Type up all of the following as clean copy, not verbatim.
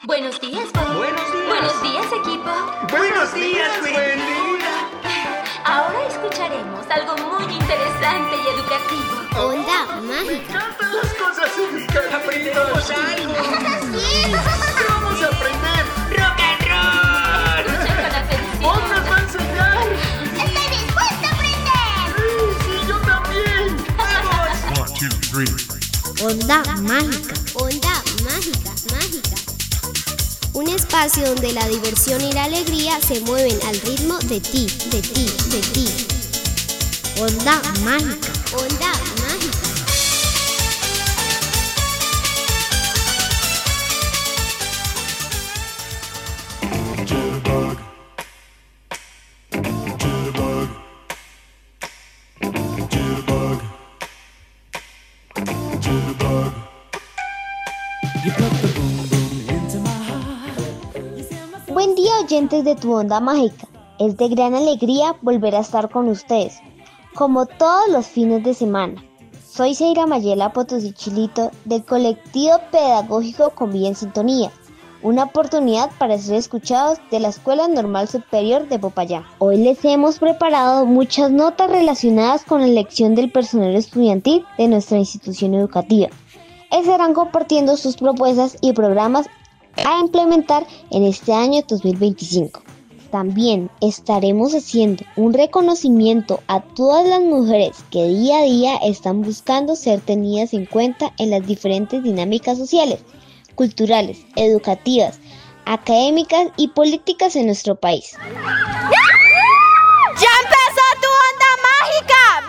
Buenos días, Bob. Buenos días. Buenos días, equipo. Buenos días, Wendy. Ahora escucharemos algo muy interesante y educativo. Onda mágica. ¡Cantan las cosas educativas! ¡Aprendemos algo! ¿Qué vamos a aprender? ¡Rock and roll! Escuchen con atención. ¡Bob nos va a enseñar! Estoy dispuesta a aprender. Sí, yo también. One, two, three. Onda mágica. Onda mágica. Un espacio donde la diversión y la alegría se mueven al ritmo de ti. Onda mágica. Onda mágica. Jitterbug. Jitterbug. Jitterbug. Jitterbug. You put the boom boom into my heart. Buen día, oyentes de tu Onda Mágica. Es de gran alegría volver a estar con ustedes, como todos los fines de semana. Soy Seira Mayela Potosí Chilito del colectivo pedagógico Con Vida en Sintonía, una oportunidad para ser escuchados de la Escuela Normal Superior de Popayán. Hoy les hemos preparado muchas notas relacionadas con la elección del personal estudiantil de nuestra institución educativa. Estarán compartiendo sus propuestas y programas a implementar en este año 2025. También estaremos haciendo un reconocimiento a todas las mujeres que día a día están buscando ser tenidas en cuenta en las diferentes dinámicas sociales, culturales, educativas, académicas y políticas en nuestro país. ¡Ya empezó tu Onda Mágica!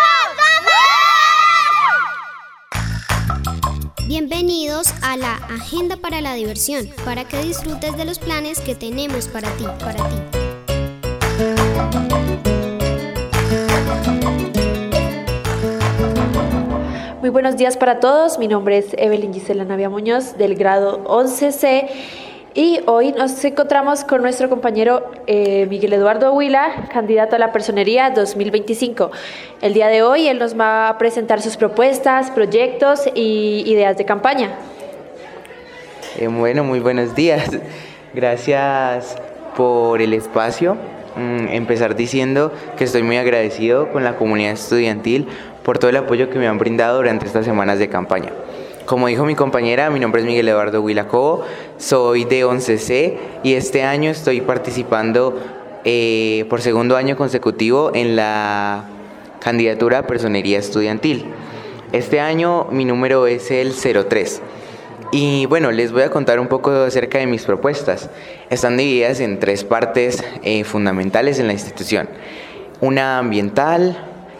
Bienvenidos a la Agenda para la Diversión, para que disfrutes de los planes que tenemos para ti. Muy buenos días para todos, mi nombre es Evelyn Gisela Navia Muñoz del grado 11C y hoy nos encontramos con nuestro compañero Miguel Eduardo Huila, candidato a la personería 2025. El día de hoy él nos va a presentar sus propuestas, proyectos y ideas de campaña. Bueno, muy buenos días. Gracias por el espacio. Empezar diciendo que estoy muy agradecido con la comunidad estudiantil por todo el apoyo que me han brindado durante estas semanas de campaña. Como dijo mi compañera, mi nombre es Miguel Eduardo Huila Cobo, soy de 11C y este año estoy participando por segundo año consecutivo en la candidatura a personería estudiantil. Este año mi número es el 03. Y bueno, les voy a contar un poco acerca de mis propuestas. Están divididas en tres partes fundamentales en la institución. Una ambiental,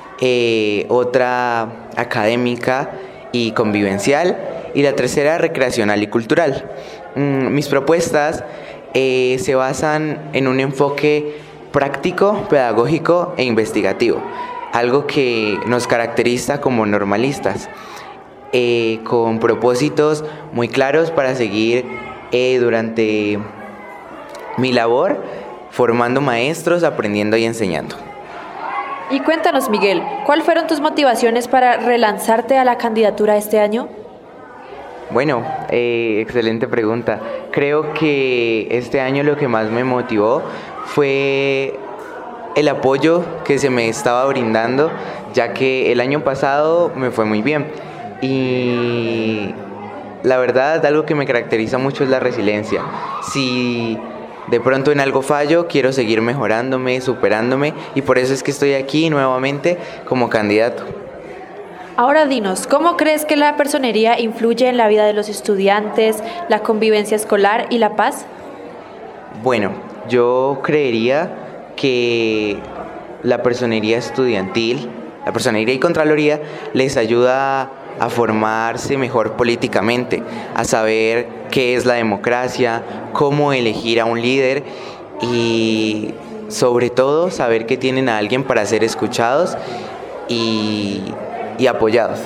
otra académica y convivencial, y la tercera recreacional y cultural. Mis propuestas se basan en un enfoque práctico, pedagógico e investigativo, algo que nos caracteriza como normalistas, con propósitos muy claros para seguir durante mi labor formando maestros, aprendiendo y enseñando. Y cuéntanos, Miguel, ¿cuáles fueron tus motivaciones para relanzarte a la candidatura este año? Bueno, excelente pregunta. Creo que este año lo que más me motivó fue el apoyo que se me estaba brindando, ya que el año pasado me fue muy bien. Y la verdad, algo que me caracteriza mucho es la resiliencia. Si de pronto en algo fallo, quiero seguir mejorándome, superándome, y por eso es que estoy aquí nuevamente como candidato. Ahora dinos, ¿cómo crees que la personería influye en la vida de los estudiantes, la convivencia escolar y la paz? Bueno, yo creería que la personería estudiantil, la personería y contraloría les ayuda a formarse mejor políticamente, a saber qué es la democracia, cómo elegir a un líder y sobre todo saber que tienen a alguien para ser escuchados y apoyados.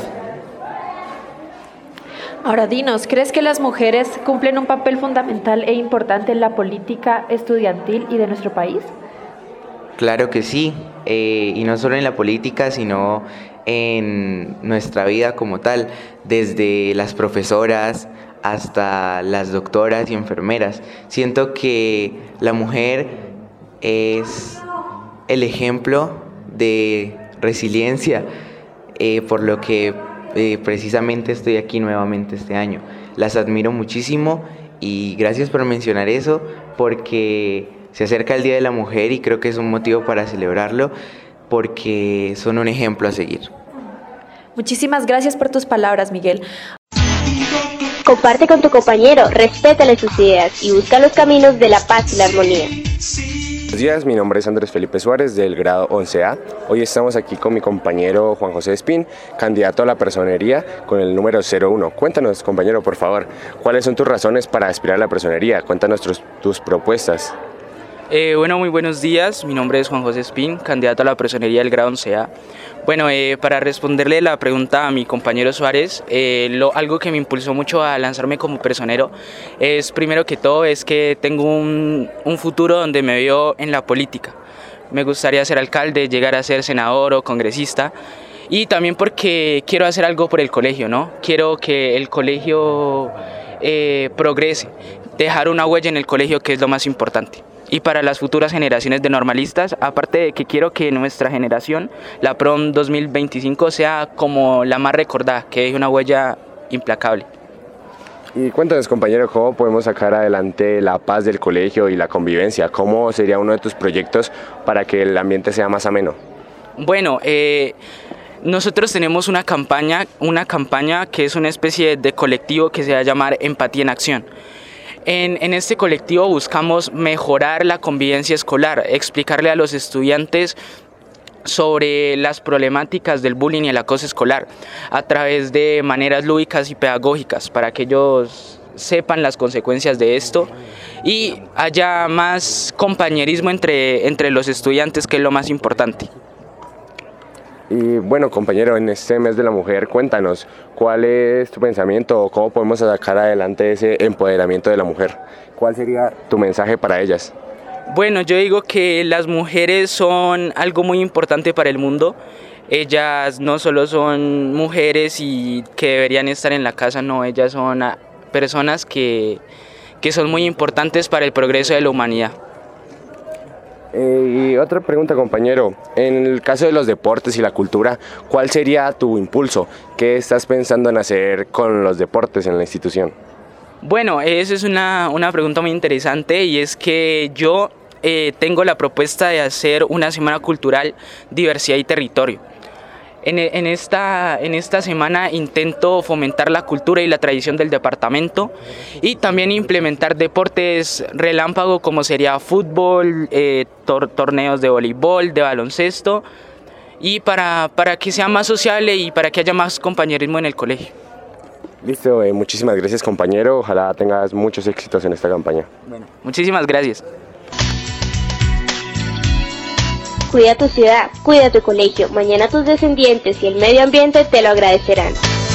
Ahora dinos, ¿crees que las mujeres cumplen un papel fundamental e importante en la política estudiantil y de nuestro país? Claro que sí, y no solo en la política, sino en nuestra vida como tal, desde las profesoras hasta las doctoras y enfermeras. Siento que la mujer es el ejemplo de resiliencia, por lo que precisamente estoy aquí nuevamente este año. Las admiro muchísimo y gracias por mencionar eso, porque se acerca el Día de la Mujer y creo que es un motivo para celebrarlo, porque son un ejemplo a seguir. Muchísimas gracias por tus palabras, Miguel. Comparte con tu compañero, respétale sus ideas y busca los caminos de la paz y la armonía. Buenos días, mi nombre es Andrés Felipe Suárez del grado 11A. Hoy estamos aquí con mi compañero Juan José Espín, candidato a la personería con el número 01. Cuéntanos, compañero, por favor, ¿cuáles son tus razones para aspirar a la personería? Cuéntanos tus propuestas. Muy buenos días, mi nombre es Juan José Espín, candidato a la personería del grado 11A. Para responderle la pregunta a mi compañero Suárez, algo que me impulsó mucho a lanzarme como personero es, primero que todo, es que tengo un futuro donde me veo en la política. Me gustaría ser alcalde, llegar a ser senador o congresista, y también porque quiero hacer algo por el colegio, ¿no? Quiero que el colegio progrese, dejar una huella en el colegio, que es lo más importante. Y para las futuras generaciones de normalistas, aparte de que quiero que nuestra generación, la PROM 2025, sea como la más recordada, que deje una huella implacable. Y cuéntanos, compañero, ¿cómo podemos sacar adelante la paz del colegio y la convivencia? ¿Cómo sería uno de tus proyectos para que el ambiente sea más ameno? Nosotros tenemos una campaña que es una especie de colectivo que se va a llamar Empatía en Acción. En este colectivo buscamos mejorar la convivencia escolar, explicarle a los estudiantes sobre las problemáticas del bullying y el acoso escolar a través de maneras lúdicas y pedagógicas, para que ellos sepan las consecuencias de esto y haya más compañerismo entre los estudiantes, que es lo más importante. Y bueno, compañero, en este mes de la mujer, cuéntanos, ¿cuál es tu pensamiento o cómo podemos sacar adelante ese empoderamiento de la mujer? ¿Cuál sería tu mensaje para ellas? Yo digo que las mujeres son algo muy importante para el mundo. Ellas no solo son mujeres y que deberían estar en la casa, no, ellas son personas que son muy importantes para el progreso de la humanidad. Y otra pregunta, compañero, en el caso de los deportes y la cultura, ¿cuál sería tu impulso? ¿Qué estás pensando en hacer con los deportes en la institución? Esa es una pregunta muy interesante, y es que yo tengo la propuesta de hacer una semana cultural, diversidad y territorio. En esta semana intento fomentar la cultura y la tradición del departamento y también implementar deportes relámpago, como sería fútbol, torneos de voleibol, de baloncesto, y para que sea más sociable y para que haya más compañerismo en el colegio. Listo, muchísimas gracias, compañero, ojalá tengas muchos éxitos en esta campaña. Muchísimas gracias. Cuida tu ciudad, cuida tu colegio. Mañana tus descendientes y el medio ambiente te lo agradecerán.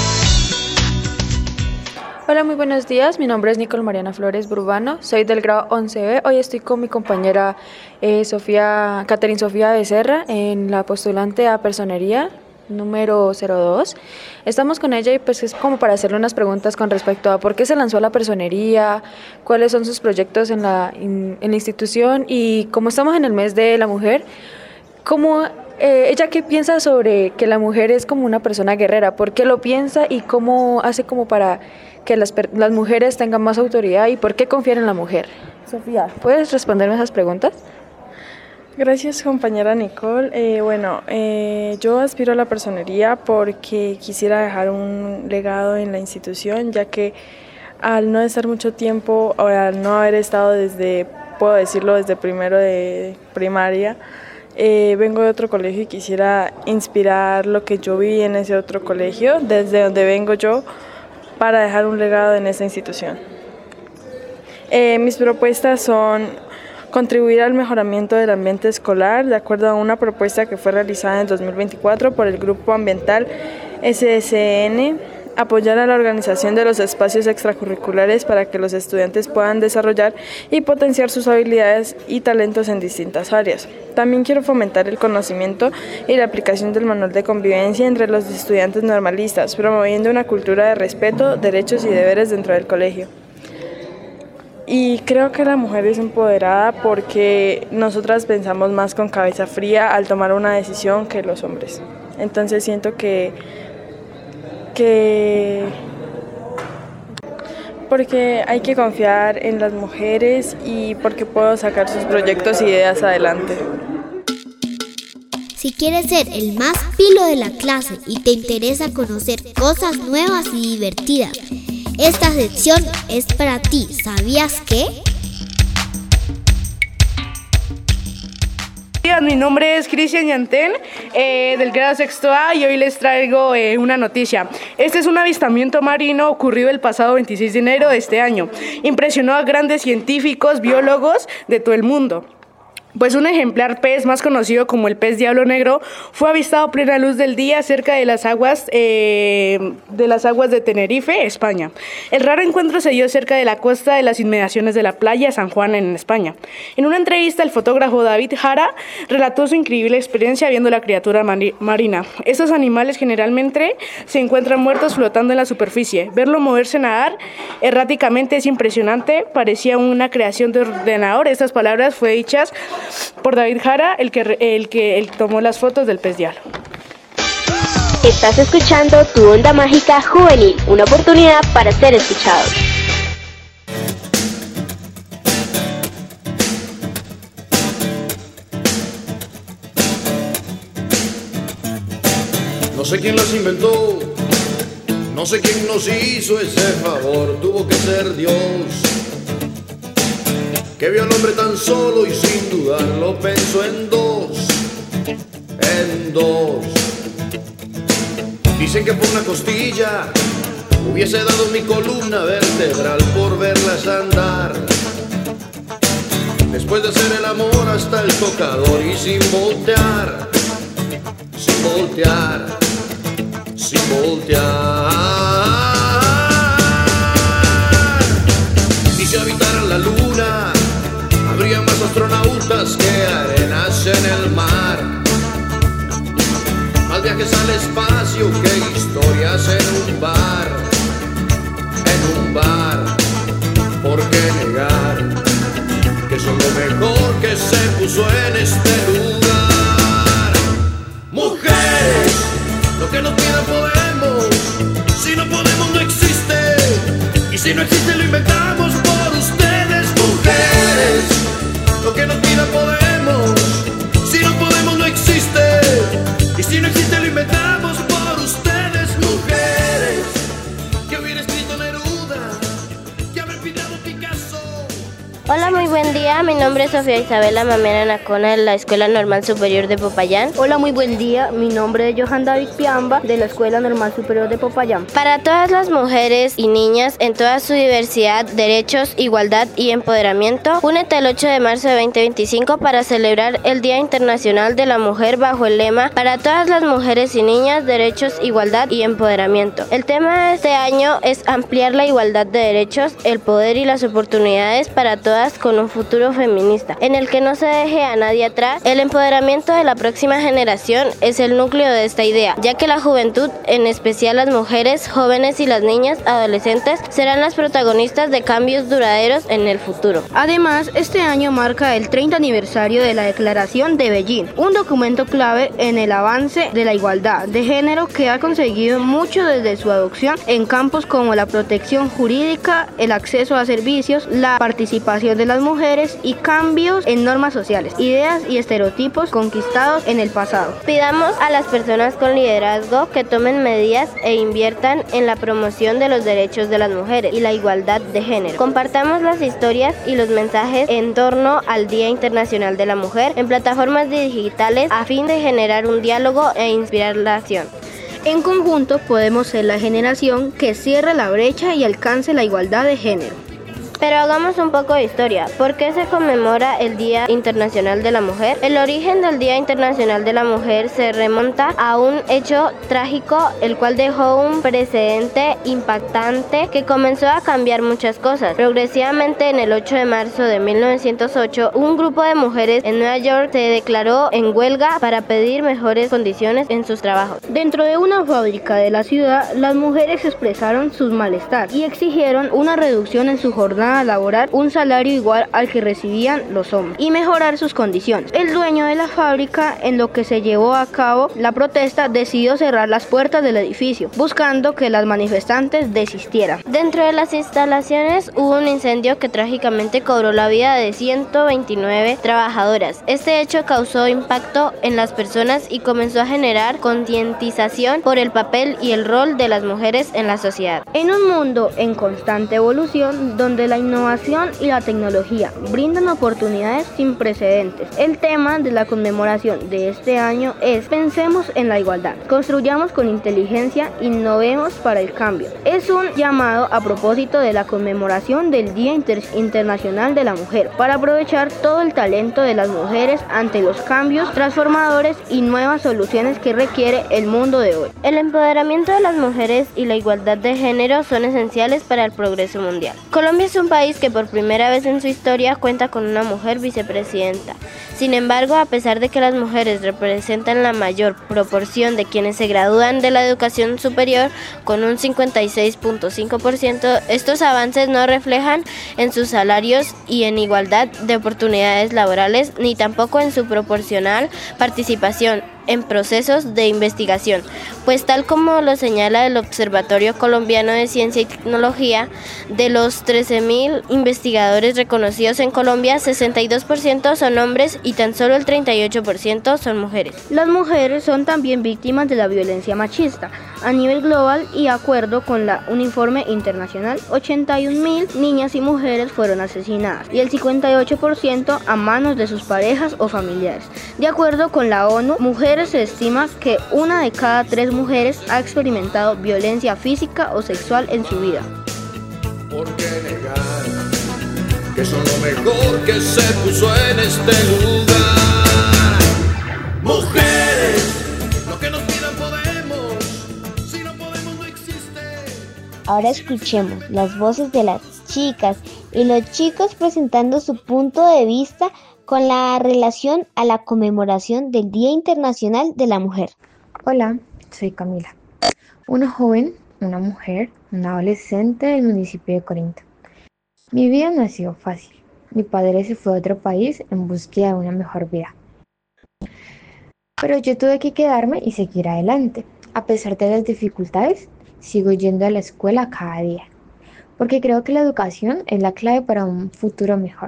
Hola, muy buenos días. Mi nombre es Nicole Mariana Flores Burbano. Soy del grado 11B. Hoy estoy con mi compañera Catherine Sofía Becerra en la postulante a personería número 02. Estamos con ella y pues es como para hacerle unas preguntas con respecto a por qué se lanzó la personería, cuáles son sus proyectos en la institución, y como estamos en el mes de la mujer, ella qué piensa sobre que la mujer es como una persona guerrera, por qué lo piensa y cómo hace como para que las mujeres tengan más autoridad y por qué confiar en la mujer. Sofía, ¿puedes responderme esas preguntas? Gracias, compañera Nicole. Yo aspiro a la personería porque quisiera dejar un legado en la institución, ya que al no estar mucho tiempo, o al no haber estado desde primero de primaria, vengo de otro colegio y quisiera inspirar lo que yo vi en ese otro colegio, desde donde vengo yo, para dejar un legado en esta institución. Mis propuestas son contribuir al mejoramiento del ambiente escolar, de acuerdo a una propuesta que fue realizada en 2024 por el Grupo Ambiental SSN, apoyar a la organización de los espacios extracurriculares para que los estudiantes puedan desarrollar y potenciar sus habilidades y talentos en distintas áreas. También quiero fomentar el conocimiento y la aplicación del manual de convivencia entre los estudiantes normalistas, promoviendo una cultura de respeto, derechos y deberes dentro del colegio. Y creo que la mujer es empoderada porque nosotras pensamos más con cabeza fría al tomar una decisión que los hombres. Entonces siento que porque hay que confiar en las mujeres y porque puedo sacar sus proyectos e ideas adelante. Si quieres ser el más pilo de la clase y te interesa conocer cosas nuevas y divertidas, esta sección es para ti. ¿Sabías qué? Mi nombre es Cristian Yantén, del grado sexto A, y hoy les traigo una noticia. Este es un avistamiento marino ocurrido el pasado 26 de enero de este año. Impresionó a grandes científicos, biólogos de todo el mundo. Pues un ejemplar pez más conocido como el pez diablo negro fue avistado a plena luz del día cerca de las aguas de Tenerife, España. El raro encuentro se dio cerca de la costa de las inmediaciones de la playa San Juan en España. En una entrevista, el fotógrafo David Jara relató su increíble experiencia viendo la criatura marina. Estos animales generalmente se encuentran muertos flotando en la superficie. Verlo moverse nadar erráticamente es impresionante, parecía una creación de ordenador. Estas palabras fueron dichas por David Jara, el que tomó las fotos del pez diablo. Estás escuchando Tu Onda Mágica Juvenil, una oportunidad para ser escuchados. No sé quién las inventó, no sé quién nos hizo ese favor, tuvo que ser Dios, que vio al hombre tan solo y sin dudarlo pensó en dos. Dicen que por una costilla hubiese dado mi columna vertebral por verlas andar. Después de hacer el amor hasta el tocador y sin voltear, sin voltear, sin voltear. Y si habitaran la luna, habría más astronautas que arenas en el mar. Más viajes al espacio que historias en un bar. En un bar, ¿por qué negar que son lo mejor que se puso en este lugar? Mujeres, lo que nos pidan podemos. Si no podemos no existe, y si no existe lo inventamos por ustedes. Mujeres, lo que nos pidan podemos. Si no podemos no existe, y si no existe lo inventamos por ustedes. Mujeres, que hubiera escrito Neruda, que haber pintado Picasso. Hola, muy buen día. Mi nombre es Sofía Isabela Mamera Nacona, de la Escuela Normal Superior de Popayán. Hola, muy buen día. Mi nombre es Johan David Piamba, de la Escuela Normal Superior de Popayán. Para todas las mujeres y niñas en toda su diversidad, derechos, igualdad y empoderamiento, únete el 8 de marzo de 2025 para celebrar el Día Internacional de la Mujer bajo el lema Para todas las mujeres y niñas, derechos, igualdad y empoderamiento. El tema de este año es ampliar la igualdad de derechos, el poder y las oportunidades para todas con un futuro feminista, en el que no se deje a nadie atrás. El empoderamiento de la próxima generación es el núcleo de esta idea, ya que la juventud, en especial las mujeres, jóvenes y las niñas adolescentes, serán las protagonistas de cambios duraderos en el futuro. Además, este año marca el 30 aniversario de la Declaración de Beijing, un documento clave en el avance de la igualdad de género que ha conseguido mucho desde su adopción en campos como la protección jurídica, el acceso a servicios, la participación de las mujeres y cambios en normas sociales, ideas y estereotipos conquistados en el pasado. Pidamos a las personas con liderazgo que tomen medidas e inviertan en la promoción de los derechos de las mujeres y la igualdad de género. Compartamos las historias y los mensajes en torno al Día Internacional de la Mujer en plataformas digitales a fin de generar un diálogo e inspirar la acción. En conjunto podemos ser la generación que cierre la brecha y alcance la igualdad de género. Pero hagamos un poco de historia. ¿Por qué se conmemora el Día Internacional de la Mujer? El origen del Día Internacional de la Mujer se remonta a un hecho trágico, el cual dejó un precedente impactante que comenzó a cambiar muchas cosas. Progresivamente, en el 8 de marzo de 1908, un grupo de mujeres en Nueva York se declaró en huelga para pedir mejores condiciones en sus trabajos. Dentro de una fábrica de la ciudad, las mujeres expresaron sus malestar y exigieron una reducción en su jornada laboral, un salario igual al que recibían los hombres y mejorar sus condiciones. El dueño de la fábrica, en lo que se llevó a cabo la protesta, decidió cerrar las puertas del edificio, buscando que las manifestantes desistieran. Dentro de las instalaciones hubo un incendio que trágicamente cobró la vida de 129 trabajadoras. Este hecho causó impacto en las personas y comenzó a generar concientización por el papel y el rol de las mujeres en la sociedad. En un mundo en constante evolución, donde la innovación y la tecnología brindan oportunidades sin precedentes, el tema de la conmemoración de este año es: pensemos en la igualdad, construyamos con inteligencia, innovemos para el cambio. Es un llamado a propósito de la conmemoración del Día Internacional de la Mujer, para aprovechar todo el talento de las mujeres ante los cambios transformadores y nuevas soluciones que requiere el mundo de hoy. El empoderamiento de las mujeres y la igualdad de género son esenciales para el progreso mundial. Colombia es un país que por primera vez en su historia cuenta con una mujer vicepresidenta. Sin embargo, a pesar de que las mujeres representan la mayor proporción de quienes se gradúan de la educación superior, con un 56.5%, estos avances no reflejan en sus salarios y en igualdad de oportunidades laborales, ni tampoco en su proporcional participación en procesos de investigación, pues tal como lo señala el Observatorio Colombiano de Ciencia y Tecnología, de los 13.000 investigadores reconocidos en Colombia, 62% son hombres y tan solo el 38% son mujeres. Las mujeres son también víctimas de la violencia machista. A nivel global y de acuerdo con un informe internacional, 81.000 niñas y mujeres fueron asesinadas y el 58% a manos de sus parejas o familiares. De acuerdo con la ONU, se estima que 1 de cada 3 mujeres ha experimentado violencia física o sexual en su vida. ¿Por qué negar que son lo mejor que se puso en este lugar? Mujeres, lo que nos pidan podemos, si no podemos no existe. Ahora escuchemos las voces de las chicas y los chicos presentando su punto de vista con la relación a la conmemoración del Día Internacional de la Mujer. Hola, soy Camila, una joven, una mujer, una adolescente del municipio de Corinto. Mi vida no ha sido fácil. Mi padre se fue a otro país en búsqueda de una mejor vida. Pero yo tuve que quedarme y seguir adelante. A pesar de las dificultades, sigo yendo a la escuela cada día, porque creo que la educación es la clave para un futuro mejor.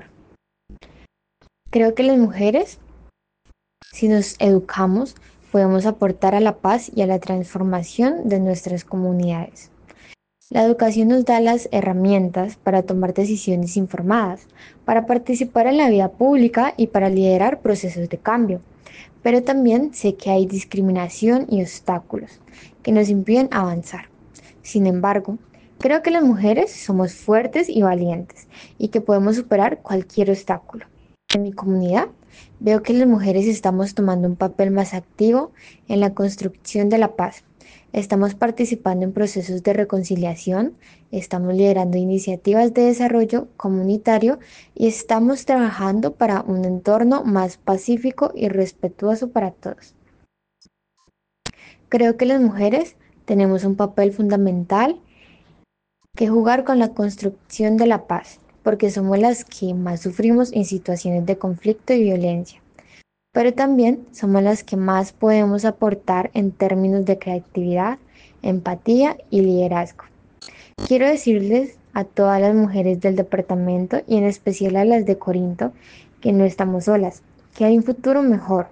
Creo que las mujeres, si nos educamos, podemos aportar a la paz y a la transformación de nuestras comunidades. La educación nos da las herramientas para tomar decisiones informadas, para participar en la vida pública y para liderar procesos de cambio. Pero también sé que hay discriminación y obstáculos que nos impiden avanzar. Sin embargo, creo que las mujeres somos fuertes y valientes y que podemos superar cualquier obstáculo. En mi comunidad, veo que las mujeres estamos tomando un papel más activo en la construcción de la paz. Estamos participando en procesos de reconciliación, estamos liderando iniciativas de desarrollo comunitario y estamos trabajando para un entorno más pacífico y respetuoso para todos. Creo que las mujeres tenemos un papel fundamental que jugar con la construcción de la paz, porque somos las que más sufrimos en situaciones de conflicto y violencia, pero también somos las que más podemos aportar en términos de creatividad, empatía y liderazgo. Quiero decirles a todas las mujeres del departamento y en especial a las de Corinto que no estamos solas, que hay un futuro mejor,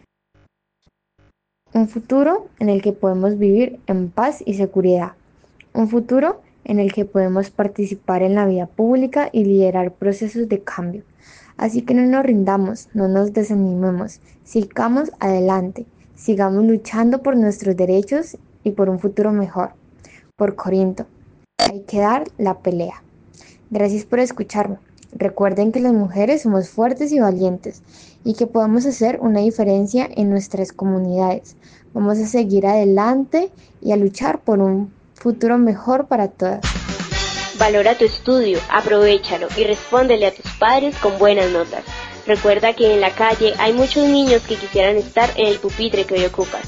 un futuro en el que podemos vivir en paz y seguridad, un futuro en el que podemos participar en la vida pública y liderar procesos de cambio. Así que no nos rindamos, no nos desanimemos, sigamos adelante, sigamos luchando por nuestros derechos y por un futuro mejor. Por Corinto, hay que dar la pelea. Gracias por escucharme. Recuerden que las mujeres somos fuertes y valientes y que podemos hacer una diferencia en nuestras comunidades. Vamos a seguir adelante y a luchar por un futuro mejor para todas. Valora tu estudio, aprovéchalo y respóndele a tus padres con buenas notas. Recuerda que en la calle hay muchos niños que quisieran estar en el pupitre que hoy ocupas.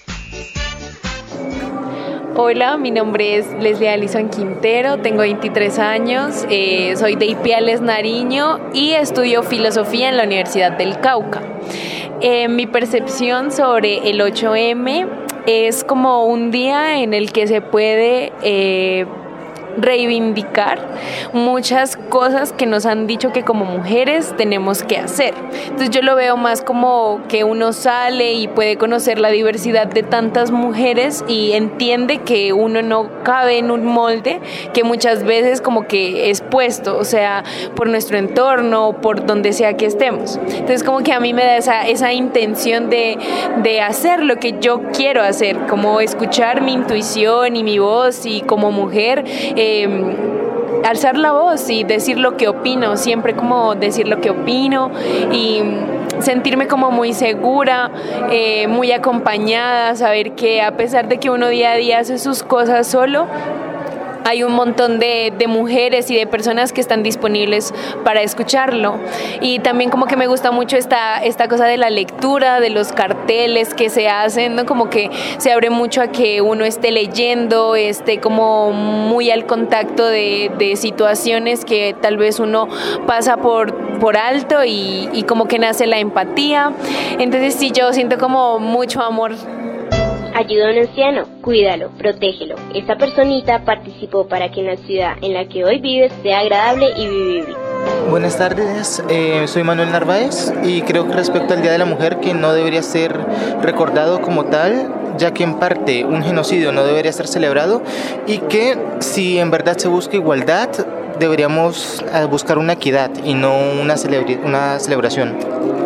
Hola, mi nombre es Leslie Alison Quintero, tengo 23 años, soy de Ipiales, Nariño y estudio filosofía en la Universidad del Cauca. Mi percepción sobre el 8M es como un día en el que se puede reivindicar muchas cosas que nos han dicho que como mujeres tenemos que hacer. Entonces yo lo veo más como que uno sale y puede conocer la diversidad de tantas mujeres y entiende que uno no cabe en un molde que muchas veces como que es puesto, o sea, por nuestro entorno, por donde sea que estemos. Entonces como que a mí me da esa intención de hacer lo que yo quiero hacer, como escuchar mi intuición y mi voz y como mujer alzar la voz y decir lo que opino, siempre como decir lo que opino y sentirme como muy segura, muy acompañada, saber que a pesar de que uno día a día hace sus cosas solo, hay un montón de mujeres y de personas que están disponibles para escucharlo. Y también como que me gusta mucho esta cosa de la lectura, de los carteles que se hacen, ¿no? Como que se abre mucho a que uno esté leyendo, esté como muy al contacto de situaciones que tal vez uno pasa por alto y como que nace la empatía. Entonces sí, yo siento como mucho amor. Ayuda a un anciano, cuídalo, protégelo. Esa personita participó para que en la ciudad en la que hoy vives sea agradable y vivible. Buenas tardes, soy Manuel Narváez y creo que respecto al Día de la Mujer que no debería ser recordado como tal, ya que en parte un genocidio no debería ser celebrado y que si en verdad se busca igualdad deberíamos buscar una equidad y no una celebración.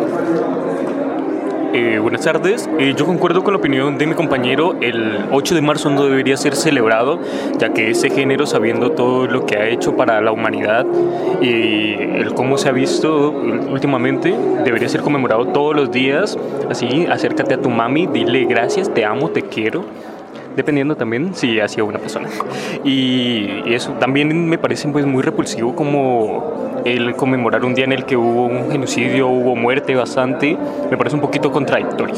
Buenas tardes, yo concuerdo con la opinión de mi compañero, el 8 de marzo no debería ser celebrado, ya que ese género, sabiendo todo lo que ha hecho para la humanidad y el cómo se ha visto últimamente, debería ser conmemorado todos los días. Así, acércate a tu mami, dile gracias, te amo, te quiero, dependiendo también si hacia una persona. Y eso también me parece pues muy repulsivo como el conmemorar un día en el que hubo un genocidio, hubo muerte bastante, me parece un poquito contradictorio.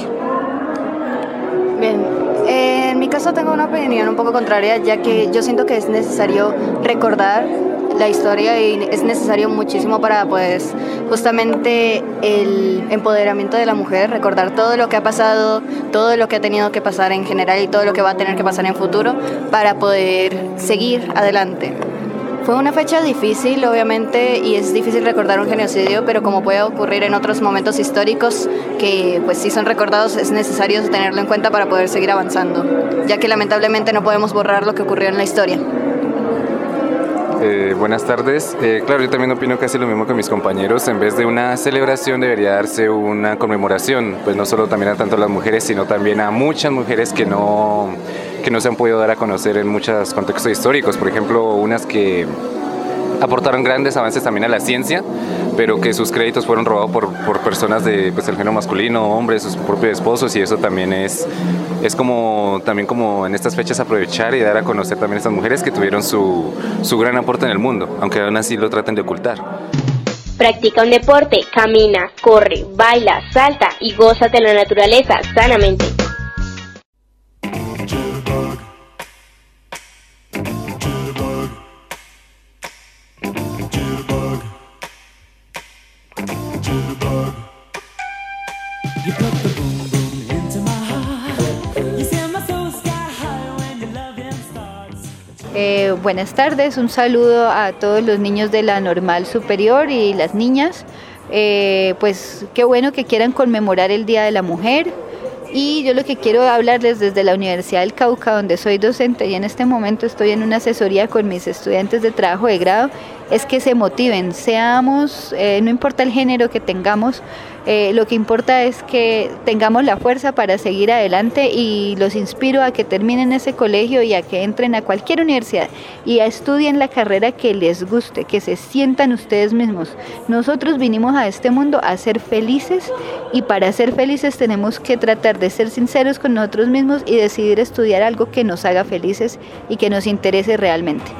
Bien, en mi caso tengo una opinión un poco contraria, ya que yo siento que es necesario recordar la historia y es necesario muchísimo para pues justamente el empoderamiento de la mujer, recordar todo lo que ha pasado, todo lo que ha tenido que pasar en general y todo lo que va a tener que pasar en futuro para poder seguir adelante. Fue una fecha difícil, obviamente, y es difícil recordar un genocidio, pero como puede ocurrir en otros momentos históricos que pues sí son recordados, es necesario tenerlo en cuenta para poder seguir avanzando, ya que lamentablemente no podemos borrar lo que ocurrió en la historia. Buenas tardes. Claro, yo también opino casi lo mismo que mis compañeros. En vez de una celebración debería darse una conmemoración, pues no solo también a tanto las mujeres, sino también a muchas mujeres que no se han podido dar a conocer en muchos contextos históricos. Por ejemplo, unas que aportaron grandes avances también a la ciencia, pero que sus créditos fueron robados por personas de pues el género masculino, hombres, sus propios esposos, y eso también es como también como en estas fechas aprovechar y dar a conocer también a estas mujeres que tuvieron su gran aporte en el mundo, aunque aún así lo traten de ocultar. Practica un deporte, camina, corre, baila, salta y gózate la naturaleza sanamente. Buenas tardes, un saludo a todos los niños de la normal superior y las niñas. Pues qué bueno que quieran conmemorar el Día de la Mujer. Y yo lo que quiero hablarles desde la Universidad del Cauca, donde soy docente y en este momento estoy en una asesoría con mis estudiantes de trabajo de grado, es que se motiven, seamos, no importa el género que tengamos, lo que importa es que tengamos la fuerza para seguir adelante, y los inspiro a que terminen ese colegio y a que entren a cualquier universidad y a estudien la carrera que les guste, que se sientan ustedes mismos. Nosotros vinimos a este mundo a ser felices, y para ser felices tenemos que tratar de ser sinceros con nosotros mismos y decidir estudiar algo que nos haga felices y que nos interese realmente.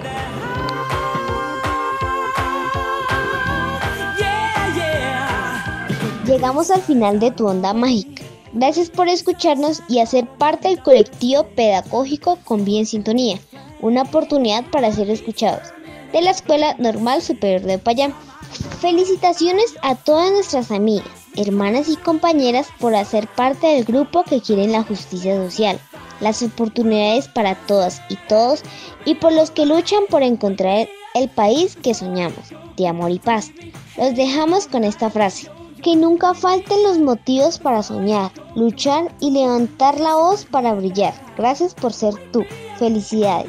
Llegamos al final de Tu Onda Mágica. Gracias por escucharnos y hacer parte del colectivo pedagógico Con Vida en Sintonía, una oportunidad para ser escuchados, de la Escuela Normal Superior de Popayán. Felicitaciones a todas nuestras amigas, hermanas y compañeras por hacer parte del grupo que quieren la justicia social, las oportunidades para todas y todos, y por los que luchan por encontrar el país que soñamos, de amor y paz. Los dejamos con esta frase: que nunca falten los motivos para soñar, luchar y levantar la voz para brillar. Gracias por ser tú. Felicidades.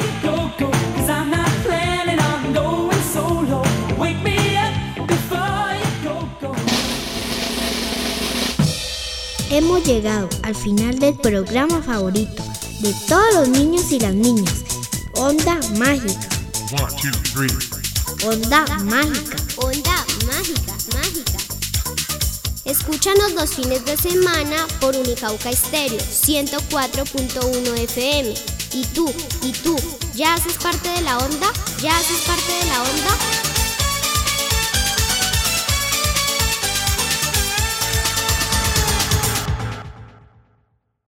Hemos llegado al final del programa favorito de todos los niños y las niñas. Onda Mágica. 1, 2, 3. Onda Mágica. Onda Mágica, mágica. Escúchanos los fines de semana por Unicauca Estéreo 104.1 FM. ¿Y tú? ¿Ya haces parte de la onda? ¿Ya haces parte de la onda?